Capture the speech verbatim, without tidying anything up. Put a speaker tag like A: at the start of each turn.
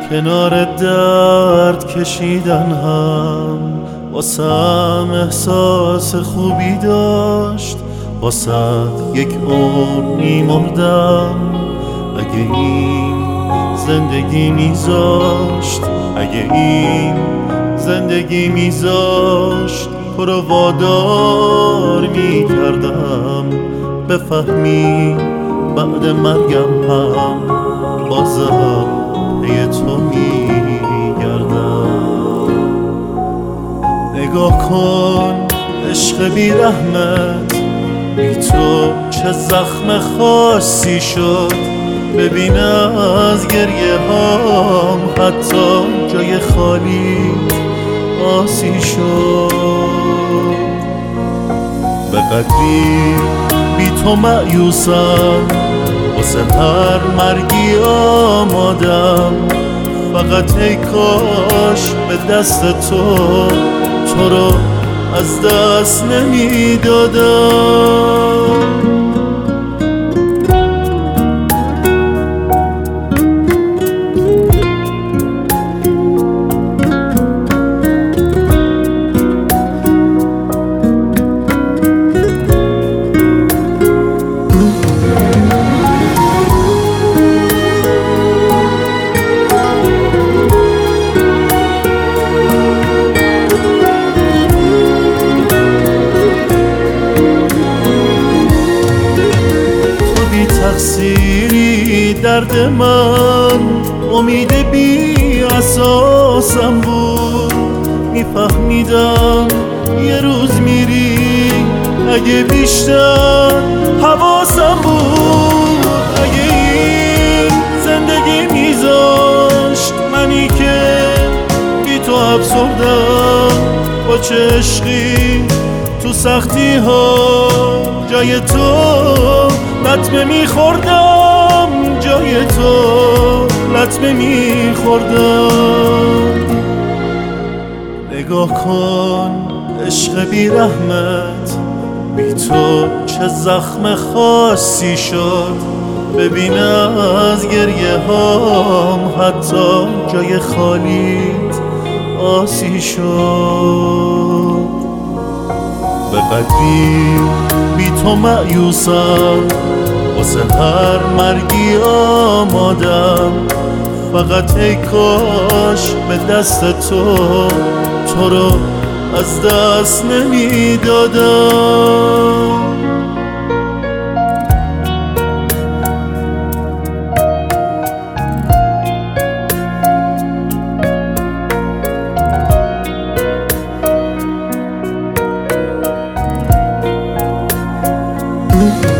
A: کنار درد کشیدن هم واسم احساس خوبی داشت، واسه یک عمر میمردم اگه این زندگی میذاشت، اگه این زندگی میذاشت تو رو وادار میکردم بفهمی بعد مرگم هم بازم پی تو میگردم. نگاه کن عشق بی رحمت، بی تو چه زخم خاصی شد، ببین از گریه هام حتی جای خالی آسی شد. به قدری بی تو مأیوسم، واسه هر مرگی آمادم، فقط ای کاش به دست تو تو رو از دست نمیدادم. تقصیری درد من امید بی اساسم بود، میفهمیدم یه روز میری اگه بیشتر حواسم بود، اگه این زندگی میذاشت منی که بی تو افسردم، با چه عشقی تو سختی ها جای تو لطمه میخوردم، جای تو لطمه میخوردم. نگاه کن عشق بی رحمت، بی تو چه زخم خاصی شد، ببین از گریه هام حتی جای خالیت آسی شد. به قدری بی تو مأیوسم، واسه هر مرگی آمادم، فقط ای کاش به دست تو تو رو از دست نمیدادم.
B: Mm-hmm.